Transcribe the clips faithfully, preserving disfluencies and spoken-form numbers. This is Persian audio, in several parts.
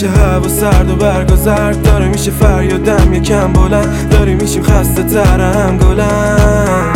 میشه هوا سرد و برگا زرد، داره میشه فریادم یکم بلند، داری میشیم خسته ترم گلم.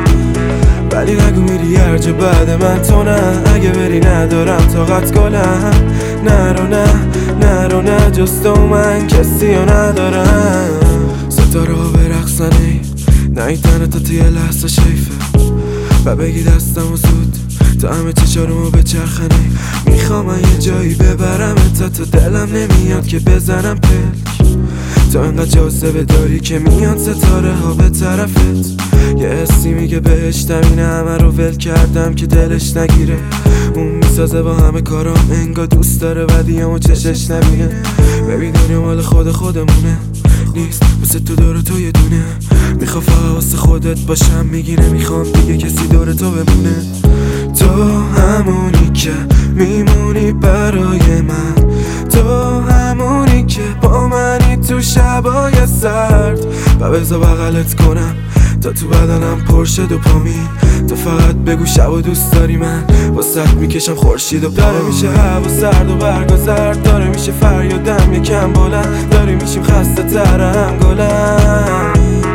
ولی نگو میری هر جا بعد من تو نه، اگه بری ندارم طاقت گلم. نرو نه نرو نه جز تو من کسی رو ندارم. ستاره ها برقصن ای نایدن تا توی لحظه شیفه و بگی دستم و زود تا همه چشارمو بچرخنه. میخوام یه جایی ببرم تا تو دلم نمیاد که بزنم پلک. تو انقدر جاذبه داری که میان ستاره ها به طرفت. یه حسی میگه بهشتم اینه همه رو ول کردم که دلش نگیره. اون میسازه با همه کارام انگا دوست داره ودیامو چشش نبینه. ببین دنیا مال خود خودمونه نیست واسه تو دور تو یه دونه. میخوا فقط واسه خودت باشم میگی نمیخوام دیگه کسی دور تو بمونه. تو همونی که میمونی برای من، تو همونی که با منی تو شبای سرد و بذار بغلت کنم تا تو بدنم پرشه دوپامین. تو فقط بگو شب و دوست داری من واسه میکشم خورشید و داره میشه هوا سرد و برگا زرد، داره میشه فریادم یکم بلند، داری میشیم خسته ترم گلم.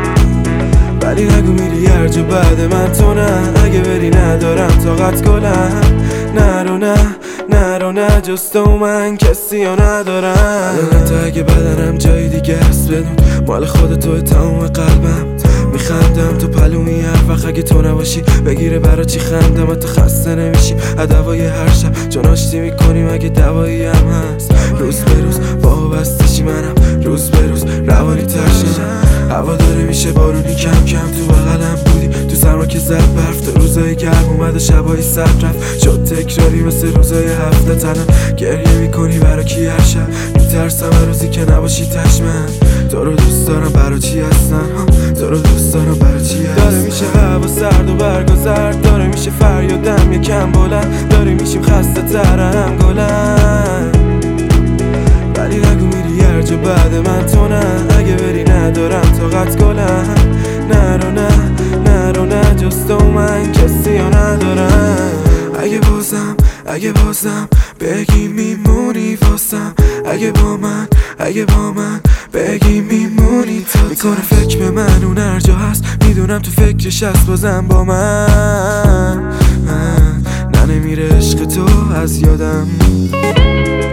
ولی نگو میری هر جا بعد من تو نه، اگه بری ندارم طاقت گلم. نرو نه نرو نه جز تو من کسی رو ندارم. الان تا اگه بدنم جای دیگه است بدون مال خود توی تمام قلبم. میخندم تو پلومی هر وقت اگه تو نباشی بگیره برا چی خندم تو خسته نمیشی هدوای هر شب چون آشتی میکنیم اگه دوایی هم هست. روز به روز وابستشی منم روز به روز روانی ترشم. هوا داره میشه بارونی کم کم تو بغلم بودی تو سرما که زد برف. تو روزای گرم اومد و شبای سرد رفت شد تکراری مثل روزای هفته تنم گریه میکنی برا کی هر شب. میترسم هر روزی که نباشی تشمن. تو رو دوست دارم برا چی هستن تو رو دوست دارم برا چی هستن. داره میشه هوا سرد و برگا زرد، داره میشه فریادم یکم بلند، داری میشیم خسته ترم گلم. ولی نگو میری هر جا بعد من تو نه، اگه بری ندارم طاقت گلم. نرو نه نرو نه جز تو من کسی رو ندارم. اگه بازم اگه بازم بگی میمونی واسم، اگه با من اگه با من بگی میمونی تا میکنه فکر به من اون هر جا هست. میدونم تو فکرش هست بازم با من. نه نمیره عشق تو از یادم.